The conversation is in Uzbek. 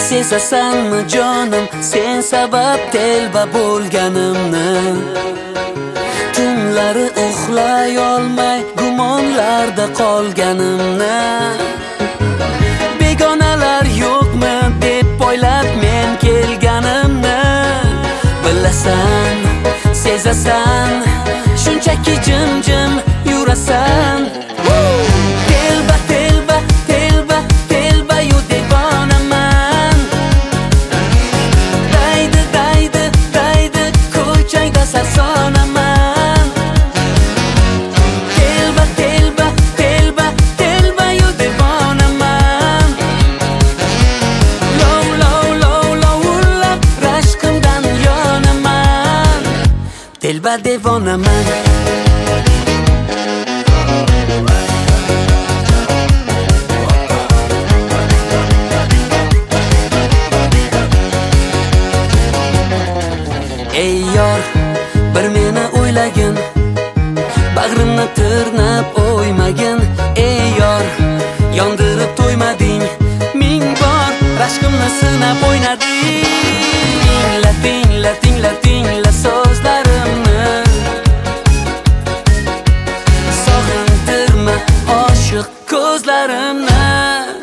Sezasanmi jonim, sen sabab telba bo'lganimni? Tunlari uxlay olmay gumonlarda qolganimni. Begonalar yo'qmi deb poylab men kelganimni. Bilasan, sezasan, shunchaki jim-jim yurasan. Telba, telba, telba, telba yu devonaman. Daydi, daydi, daydi, ko'changda sarsonaman. Telba, telba, telba, telba yu devonaman. Lov, lov, lov, lovullab rashqimdan yonaman. Telba devonaman. Ey yor, bir meni o'ylagin, bag'rimni tirnab o'ymagin. Ey yor, yondirib to'ymading, ming bor rashqimni sinab o'ynading. Tingla, tingla, tingla, tingla so'zlarimni. Sog'intirma oshiq ko'zlarimni.